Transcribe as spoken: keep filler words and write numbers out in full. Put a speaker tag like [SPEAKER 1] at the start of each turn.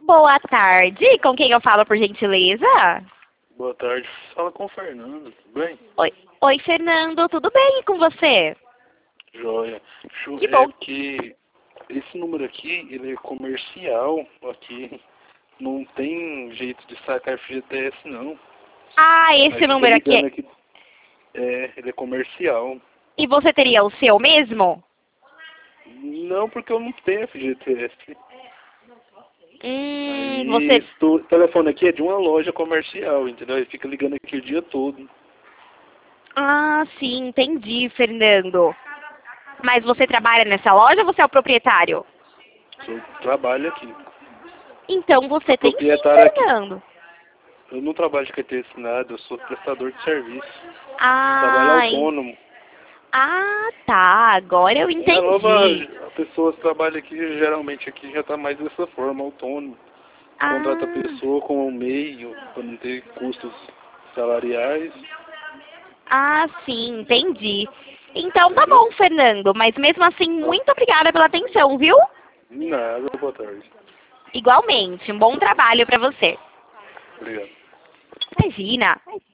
[SPEAKER 1] Boa tarde, com quem eu falo, por gentileza?
[SPEAKER 2] Boa tarde, fala com o Fernando, tudo bem?
[SPEAKER 1] Oi, Oi Fernando, tudo bem e com você?
[SPEAKER 2] Joia. Chu-
[SPEAKER 1] Que
[SPEAKER 2] É
[SPEAKER 1] bom.
[SPEAKER 2] que esse número aqui, ele é comercial aqui. Não tem jeito de sacar F G T S não.
[SPEAKER 1] Ah,
[SPEAKER 2] Aí
[SPEAKER 1] esse
[SPEAKER 2] fica
[SPEAKER 1] número aqui.
[SPEAKER 2] ligando
[SPEAKER 1] é-
[SPEAKER 2] aqui. É, ele é comercial.
[SPEAKER 1] E você teria o seu mesmo?
[SPEAKER 2] Não, porque eu não tenho F G T S.
[SPEAKER 1] Hum,
[SPEAKER 2] Aí
[SPEAKER 1] você...
[SPEAKER 2] esse o telefone aqui é de uma loja comercial, entendeu? Ele fica ligando aqui o dia todo.
[SPEAKER 1] Ah, sim, entendi, Fernando. Mas você trabalha nessa loja ou você é o proprietário?
[SPEAKER 2] Eu trabalho aqui.
[SPEAKER 1] Então você
[SPEAKER 2] A
[SPEAKER 1] tem sim,
[SPEAKER 2] proprietária aqui.
[SPEAKER 1] Fernando.
[SPEAKER 2] Eu não trabalho de carteira assinada, eu sou prestador de serviço. Trabalho
[SPEAKER 1] Ah, en-
[SPEAKER 2] autônomo.
[SPEAKER 1] ah, tá, agora eu
[SPEAKER 2] É, a nova
[SPEAKER 1] entendi.
[SPEAKER 2] a pessoa que trabalha aqui, geralmente aqui já está mais dessa forma, autônomo. Contrata a
[SPEAKER 1] Ah,
[SPEAKER 2] pessoa com um meio, para não ter custos salariais.
[SPEAKER 1] ah, sim, entendi. Então tá
[SPEAKER 2] Entendeu?
[SPEAKER 1] bom, Fernando, mas mesmo assim,
[SPEAKER 2] Ó,
[SPEAKER 1] muito obrigada pela atenção, viu?
[SPEAKER 2] nada, boa tarde.
[SPEAKER 1] Igualmente, um bom trabalho pra você.
[SPEAKER 2] Obrigado.
[SPEAKER 1] Imagina.